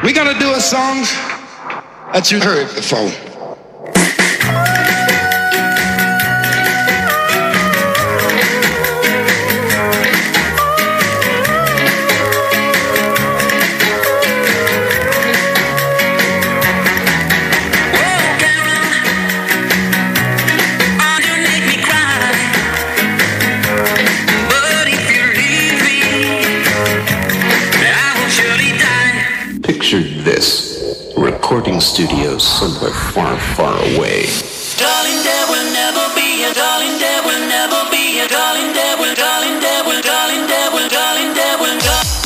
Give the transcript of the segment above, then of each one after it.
We're gonna do a song that you heard before. Picture this, recording studios somewhere far, far away. Darling, there will never be a darling, there will never be a darling, there will, darling, there will, darling, there will, darling, there will,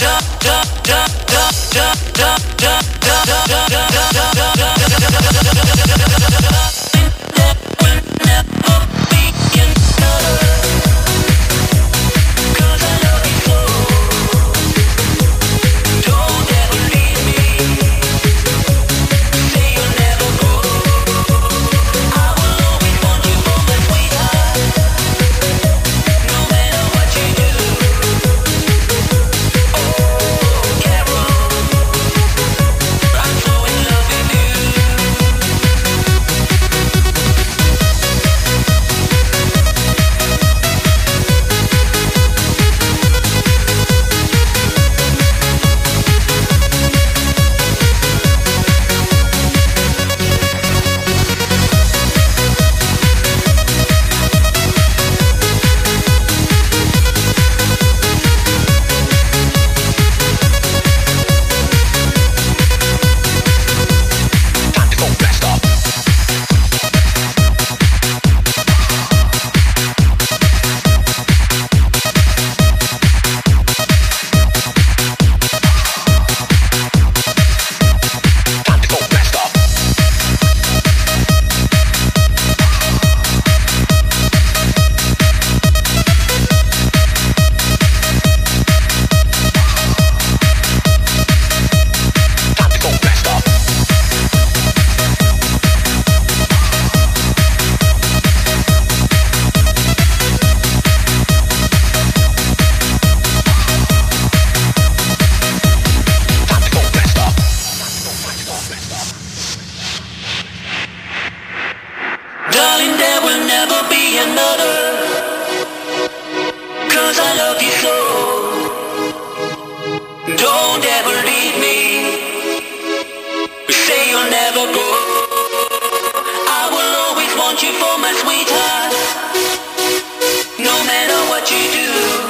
darling, there will never be another, 'cause I love you so. Don't ever leave me, say you'll never go. I will always want you for my sweetheart, no matter what you do.